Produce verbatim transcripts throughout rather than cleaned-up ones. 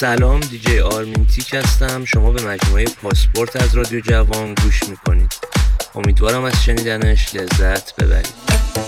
سلام، دیجی آرمین تیک هستم. شما به مجموعه پاسپورت از رادیو جوان گوش میکنید. امیدوارم از شنیدنش لذت ببرید.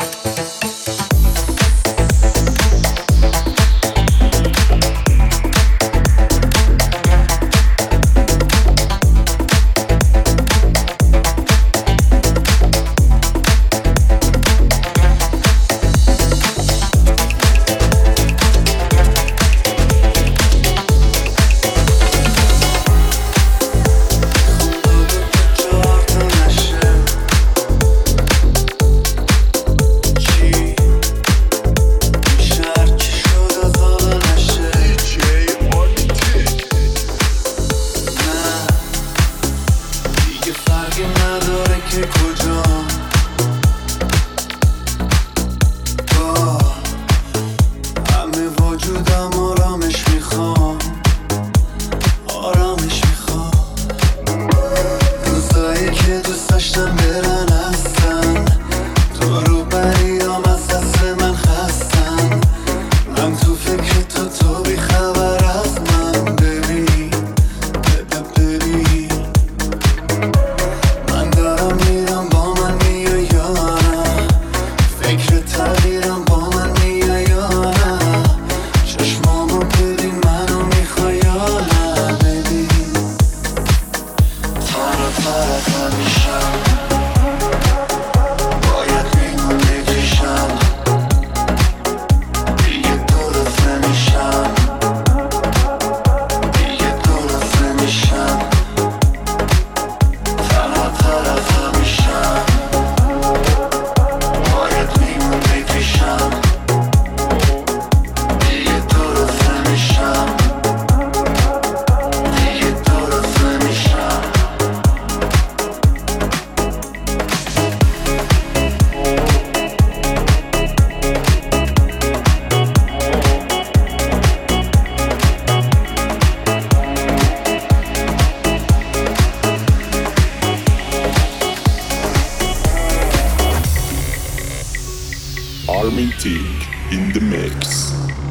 In the mix.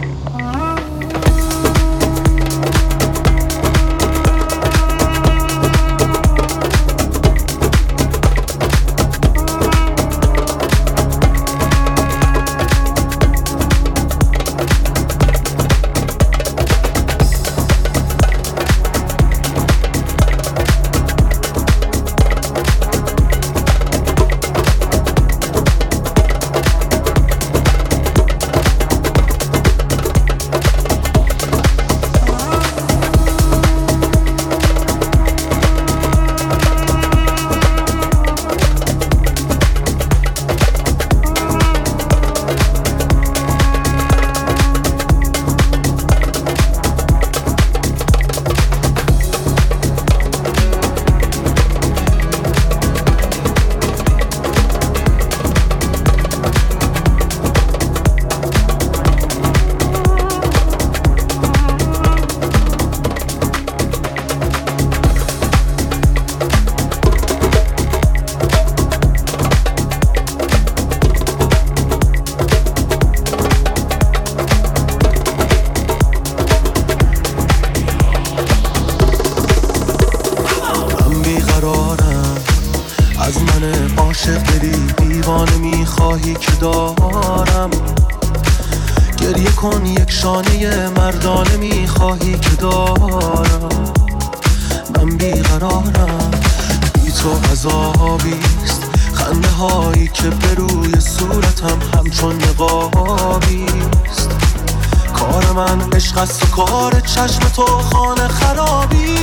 شانه مردانه میخواهی که دارم. من بیقرارم، بی تو عذابیست. خنده هایی که به روی صورتم همچون نقابیست. کار من عشق است و کار چشم تو خانه خرابی.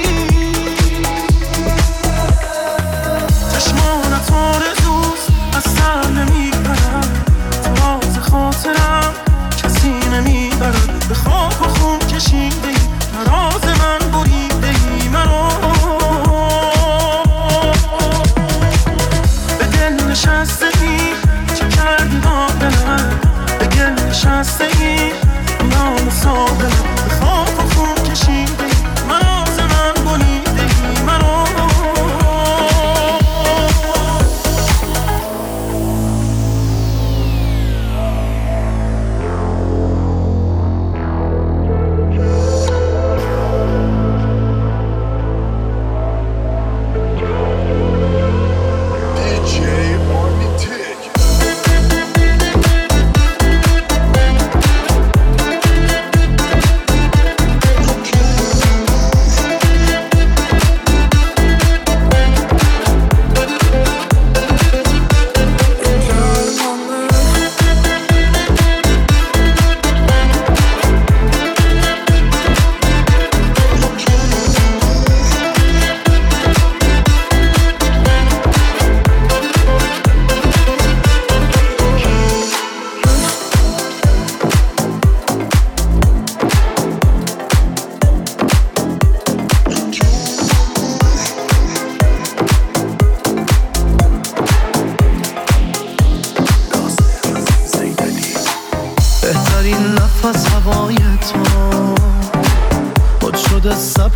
چشمانت آرزوست از سر نمیپرم. تو راز خاطرم کسی نمیبرد. به خاک و خون کشیده ای نراز من بریده ای مرا. به دل نشسته ای چه کردی با دلم. به گل نشسته ای میان ساحل. به خاک و خون کشیده ای نراز من بریده ای مرا.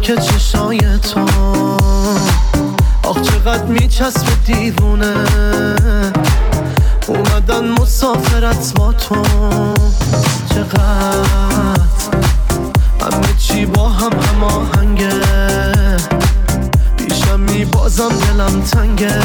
که چشای تو آخ چقدر میچسب دیوونه اومدن مسافرت با تو چقدر همه چی با هم هماهنگه پیشم میبازم دلم تنگه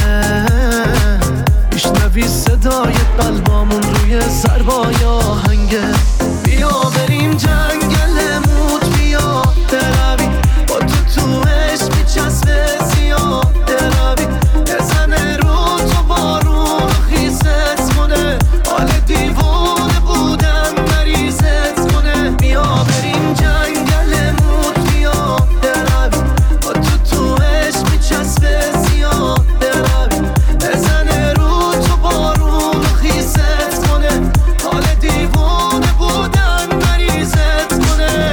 میشنوی صدای قلبامون روی ضربای آهنگه بیا بریم جنگل موت بیا بروی با تو تو عشق میچسبه زیاد بروی بزنه رو تو بارون خیست کنه حال دیوانه بودن مریضت کنه بیا بریم جنگل موت بیا بروی با تو تو عشق میچسبه زیاد بروی بزنه رو تو بارون خیست کنه حال دیوانه بودن مریضت کنه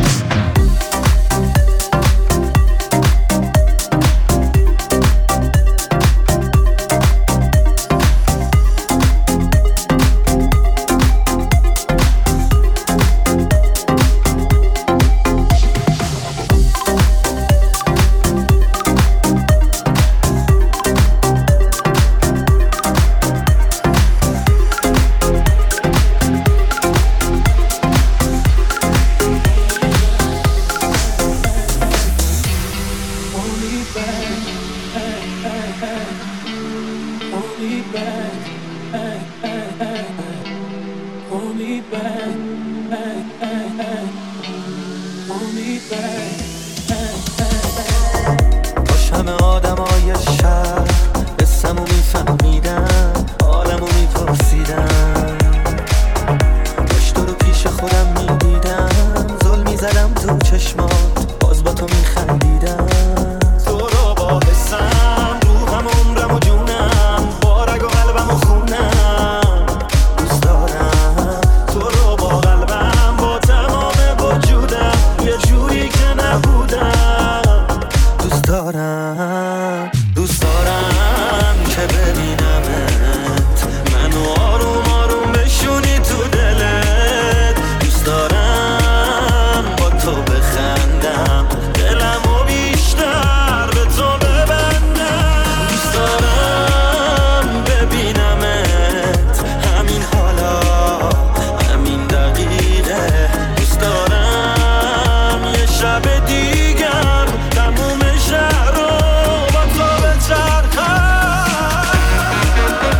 باش همه آدمای شهر اسمو میفهمیدن حالمو میپرسیدن باش تو رو پیش خودم میدیدم زل میزدم تو چشمات باز با تو میخندیدم تو رو با حسم روحم عمرم و جونم با رگ و قلبم و خونم دوست دارم تو رو با قلبم با تمام وجودم یه جوری که نبودم دوست دارم دوست دارم که ببینمت منو آروم آروم بشونی تو دلت دوست دارم با تو بخندم دلمو بیشتر به تو ببندم دوست دارم ببینمت همین حالا همین دقیقه دوست دارم یه شب دیگر تموم شهر رو با تو بچرخم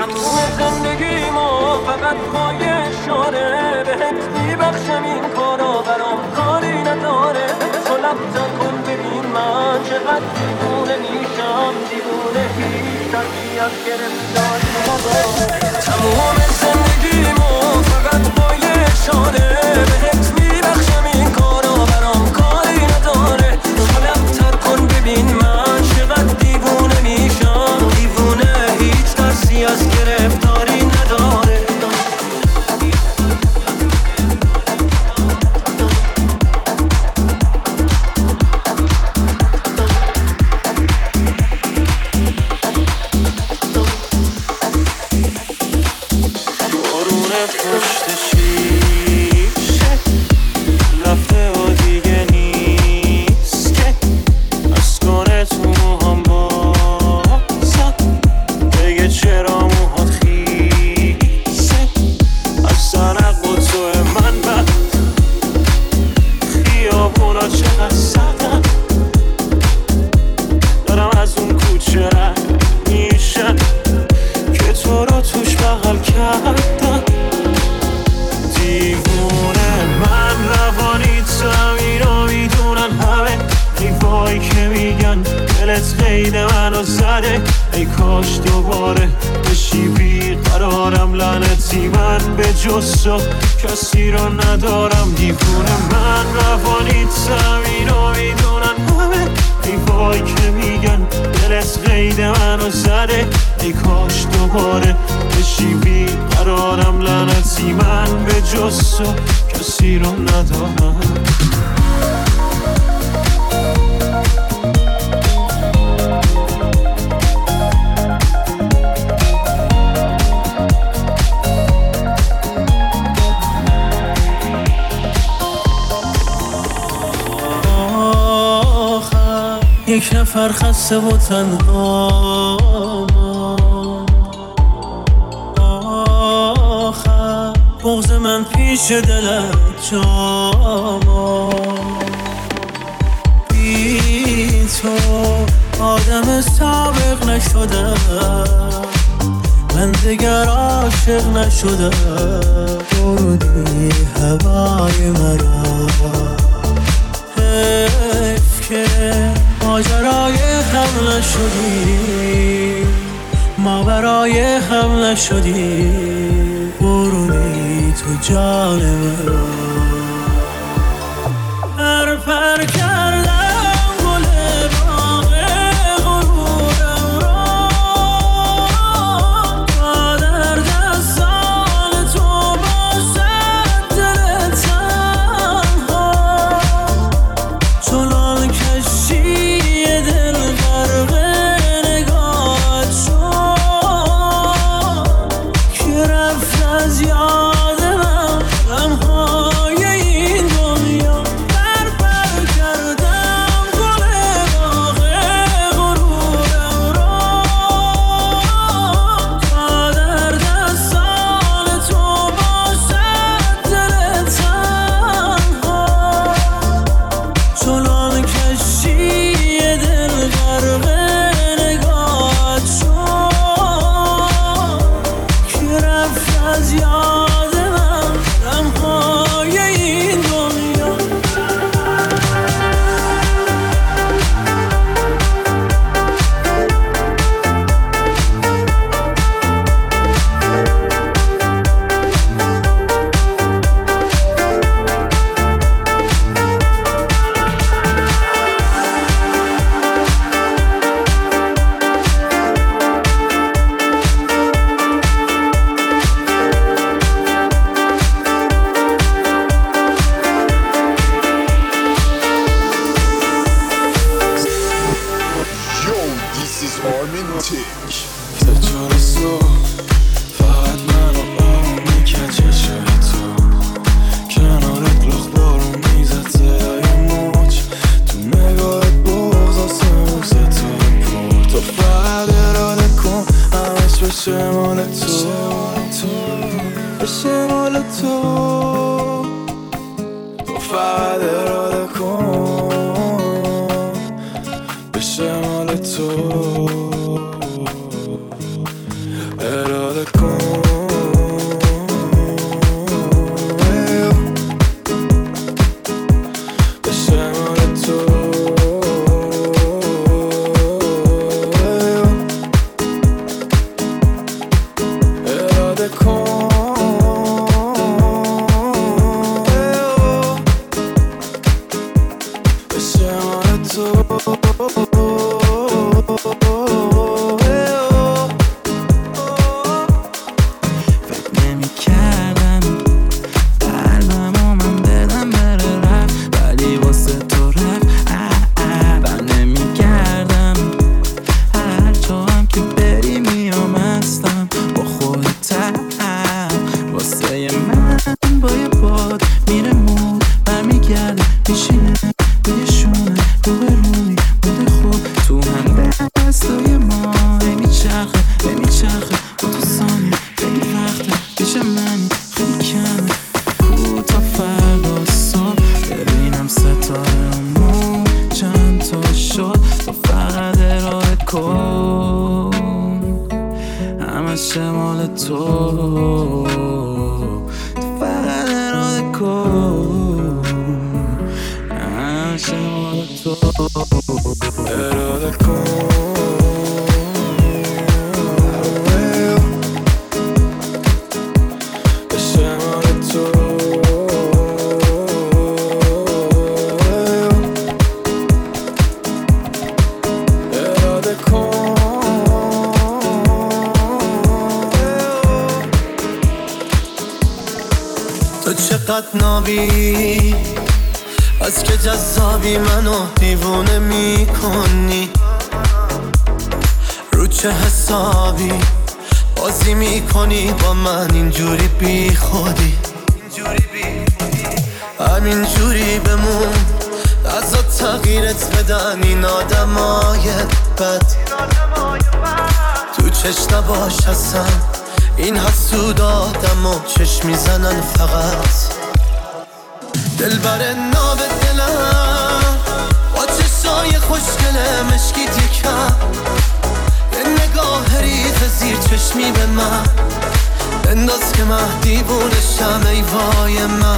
تموم زندگیمو فقط پای اشاره بهت میبخشم، این کارا برام کاری نداره. تو لبتر کن ببین من چقدر دیوونه میشم، دیوونه هیچ تربیت گرفتاری نداره. تموم زندگیمو فقط پای اشاره بهت میبخشم، این کارا برام کاری نداره. تو لبتر کن ببین من چقدر دیوونه میشم، دیوونه هیچ ترسی از گرفتاری نداره. بارونه پشت شیشه رفته و دیگه نیست که از کنه تو موهام بازم بگه چرا موهات خیسه. از سنق و توه من بد خیابونا چقدر سردن، دارم از اون کوچه رد میشن که تو رو توش بغل کردم. دیوونه من روانیتم، اینو میدونن همه، ای وای که میگن دلت قید منو زده. ای کاش دوباره بشی بیقرارم، لعنتی من به جز تو کسی رو ندارم. دیوونه من روانیتم، اینو میدونن همه، ای وای که میگن دلت قید منو زده. ای کاش دوباره بشی بیقرارم، لعنتی من به جز تو کسی رو ندارم. یک نفر خسته و تنها آخر، بغض من پیش دلت جاما. بی تو آدم سابق نشدم، من دیگر عاشق نشدم. بردی هوای مرا، حیف که ماجرای هم نشدی، ما برای هم نشدی. برونی تو جان من، پر پر کردم گل باغ غرورم را، تا در دستان تو باشد دل تنها. چنان کشی دل غرق نگاهت شد که رفت از یاد من غمهای این دنیا. پر پر کردم گل باغ غرورم را، تا در دستان تو باشد دل تنها. چنان کشی دل غرق نگاهت شد که رفت از یاد من غمهای این دنیا. Yo, this is Armintic. تجار صبح فقط من و آروم میکرد چشای تو، کنارت لخ بارون میزد صدای موج، تو نگاهت بغض آسمون ستاره پر. تو فقط اراده کن همش بشه مال تو، بشه مال تو. تو فقط اراده کن بشه مال تو، اراده اراده کن بشه مال تو اراده کن بشه مال تو نابی از که جذابی منو دیوونه میکنی رو چه حسابی بازی میکنی با من اینجوری بی خودی همینجوری بمون ازا تغییرت بدن این آدمای بد تو چش نباش اصلا این حسود آدم و چشم میزنن فقط دل بر ناب دلم با چشای خوشگله مشکی دیکم یه نگاه ریز زیر چشمی به من بنداز که من دیوونشم ای وای من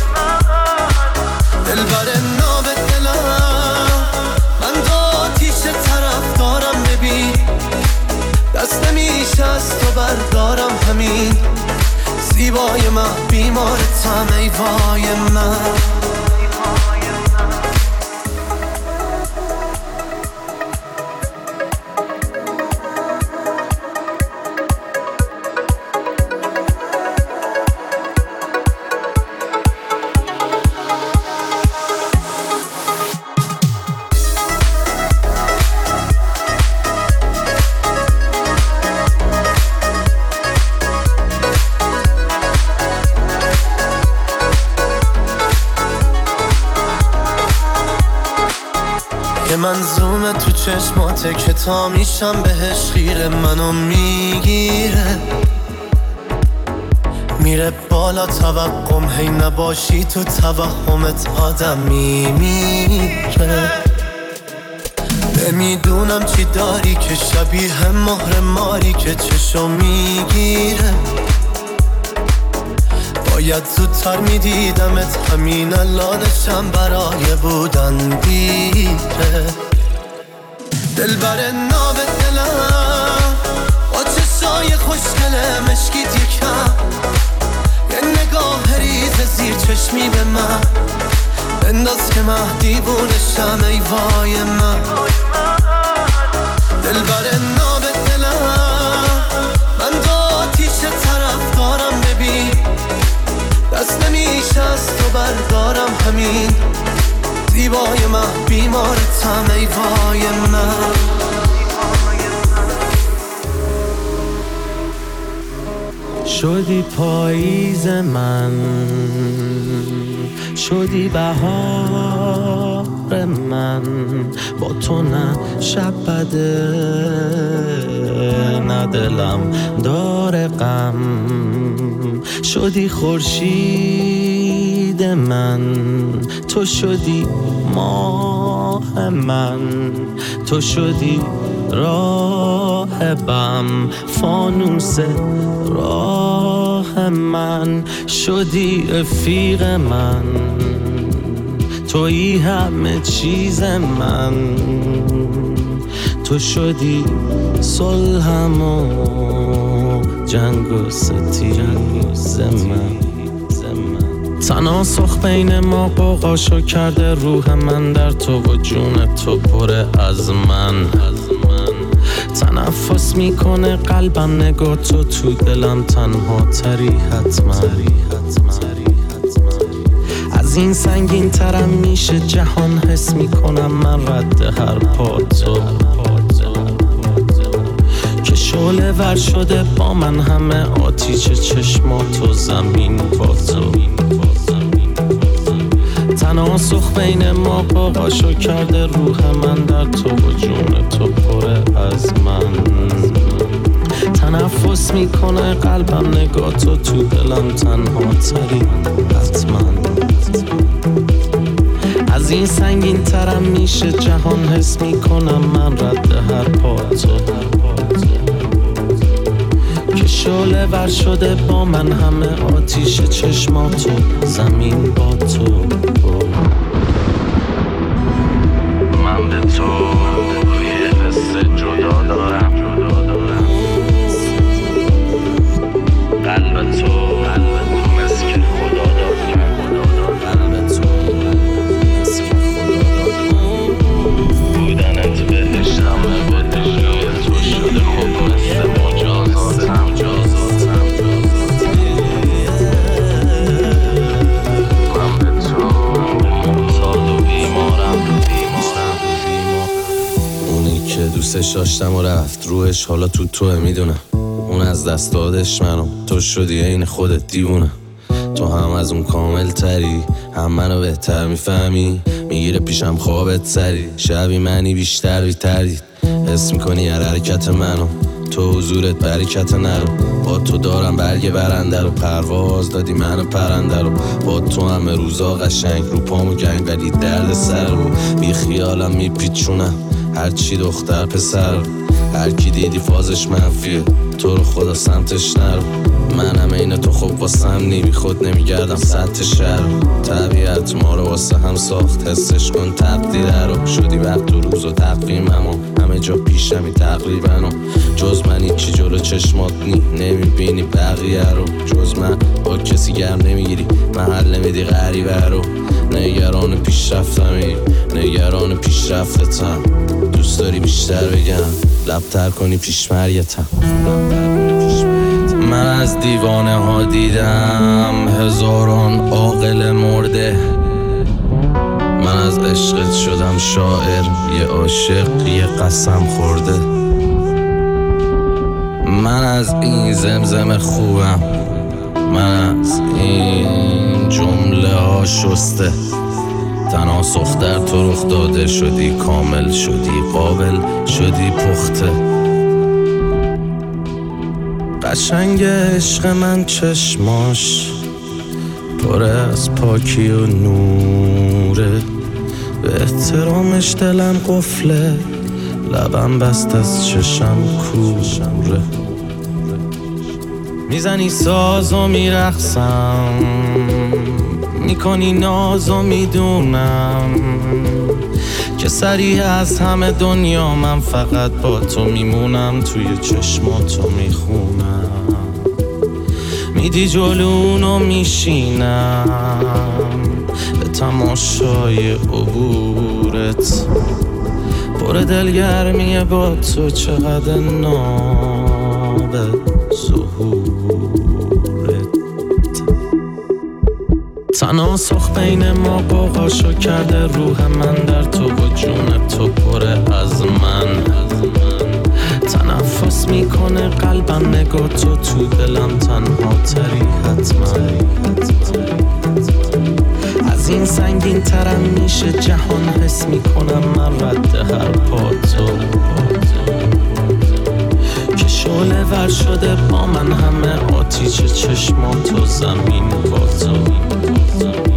دل بر ناب دلم من دا آتیش طرف دارم ببین دست نمیشه از تو بردارم همین زیبای من بیمارتم ای وای من منظومه تو چشماته که تا میشم بهش خیره منو میگیره میره بالا توقم هی نباشی تو توهمت آدم میمیره نمیدونم چی داری که شبیه مهر ماری که چشم میگیره باید زودتر میدیدمت همین الانشم برای بودن دیره دل بر ناب دلم با چشای خوشگله مشکی دیکم یه نگاه ریز زیر چشمی به من بنداز که من دیوونشم ای وای من دل بر ناب دلم من دا آتیش طرف دارم ببین دست نمیشه از تو بردارم همین زیبای من بیمارتم ای وای من شدی پاییز من شدی بهار من با تو نه شب بده نه دلم داره غم شدی خورشید امید من، تو شدی ماه من، تو شدی راهبم، فانوس راه من، شدی رفیق من، تویی همه چیز من، تو شدی صلحم و جنگ و ستیز من. تناسخ بین ما قوقاشو کرده روح من در تو و جون تو پره از من. تنفس میکنه قلبم نگاه تو تو دلم تنها تری حتما. از این سنگین ترم میشه جهان حس میکنم من رد هر پا تو که شعله ور شده با من همه آتیش چشمات و زمین با تو. تناسخ بین ما قوقاشو کرده روح من در تو و جون تو پره از من. تنفس میکنه قلبم نگاه تو تو دلم تنها تری حتما. از این سنگین ترم میشه جهان حس میکنم من رد هر پا تو که شعله ور شده با من همه آتیش چشماتو زمین با تو. من به تو یه قصه جدا دارم، قلب تو مثل که خدا داد، قلب تو مثل که خدا داد، بودنت بهشتم بهشوی تو شده خب مثل مجازاتم. من به تو سال و بیمارم بیمارم اونی که دوستش داشتم و رفت روحش حالا تو توه میدونم. اون از دست دادش منو، تو شدی این خودت دیوونه. تو هم از اون کامل تری، هم منو بهتر میفهمی. میگیره پیشم خوابت سری، شبی منی بیشتر بیتردید. حس میکنی هر حرکت منو، تو حضورت برکت نرو. با تو دارم برگ برنده رو، پرواز دادی منو پرنده رو. با تو همه روزا قشنگ رو پامو گنگ ولی درد سر رو. بی خیالم میپیچونم هرچی دختر پسر، هر کی دیدی فازش منفیه، تو رو خدا سمتش نرو. منم این تو خوب واسم نی، بی خود نمیگردم سطح شهر. طبیعت ما رو واسه هم ساخت، حسش کن تقدیر رو. شدی وقت و روز و تقویمم و همه جا پیشمی تقریبا و جز من هیچی جلو چشمات نی، نمیبینی بقیه رو. جز من با کسی گرم نمیگیری، محل نمیدی غریبه رو. نگران پیشرفتمی، نگران پیشرفتتم. دوست داری بیشتر بگم، لبتر کنی پیش مرگتم. من از دیوانه ها دیدم هزاران عاقل مرده. من از عشقت شدم شاعر، یه عاشق یه قسم خورده. من از این زمزم خوبم، من از این جمله ها شسته. تناسخ در تو رخ داده، شدی کامل، شدی قابل، شدی پخته. قشنگ عشق من چشماش پر از پاکی و نوره. به احترامش دلم قفله، لبم بست از چشم کوره. میزنی ساز و میرقصم، میکنی ناز و میدونم که سریع از همه دنیا من فقط با تو میمونم. توی چشماتو میخونم، میدی جلونو میشینم به تماشای عبورت. پر دلگرمیه با تو، چقدر ناب ظهورت. تناسخ بین ما قوقاشو کرده روح من در تو و جون تو پره از من. تنفس میکنه قلبم نگاه تو تو دلم تنها تری حتما. از این سنگین ترم میشه جهان حس میکنم من رد هر پا تو که شعله ور شده با من همه آتیش چشمات و زمین با تو.